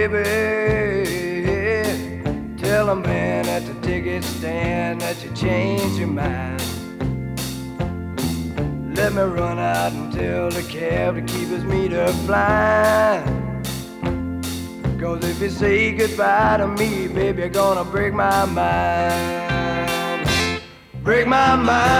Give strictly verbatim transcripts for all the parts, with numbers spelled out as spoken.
baby, tell a man at the ticket stand that you changed your mind. Let me run out and tell the cab to keep his meter flying. Cause if you say goodbye to me, baby, you're gonna break my mind. Break my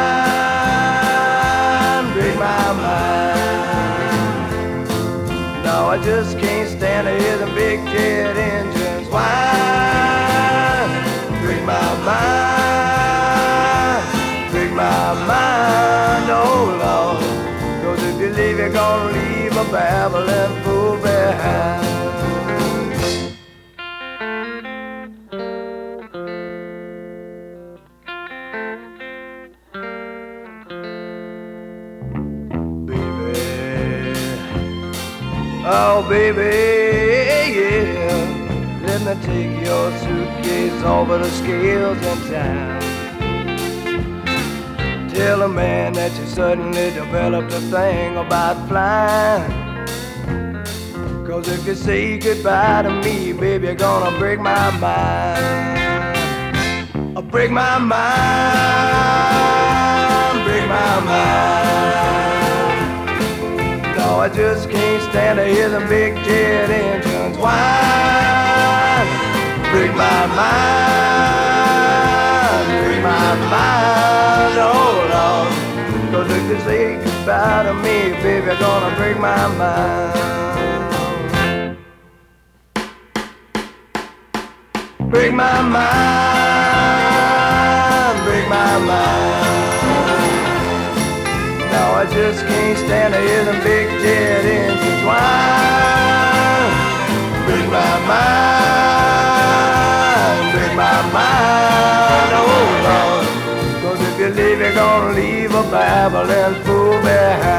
mind, break my mind. No, I just can't stand to hear them big jet engines whine. Break my mind, break my mind, oh Lord. Cause if you leave, you're gonna leave a babbling fool behind. Oh baby, yeah, let me take your suitcase over the scales in town. Tell a man that you suddenly developed a thing about flying. Cause if you say goodbye to me, baby, you're gonna break my mind. Oh, break my mind, break my mind. I just can't stand to hear them big jet engines whine. Break my mind, break my mind, oh Lord. Cause if you say goodbye to me, baby, you're gonna break my mind. Break my mind, break my mind. I just can't stand to hear them big jet engines whine. Break my mind, break my mind, oh Lord. Cause if you leave, you're gonna leave a babbling fool behind.